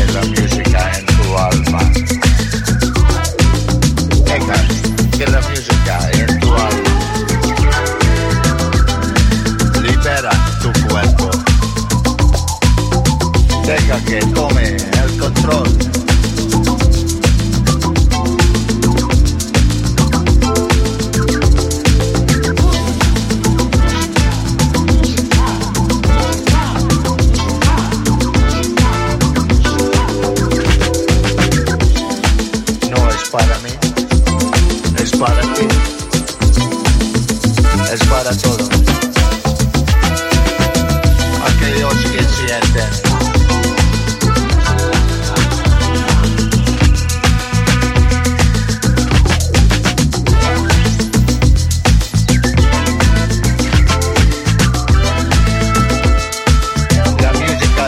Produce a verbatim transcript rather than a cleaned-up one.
la música en tu alma. Deja que la música en tu alma libera tu cuerpo. Deja que tome el control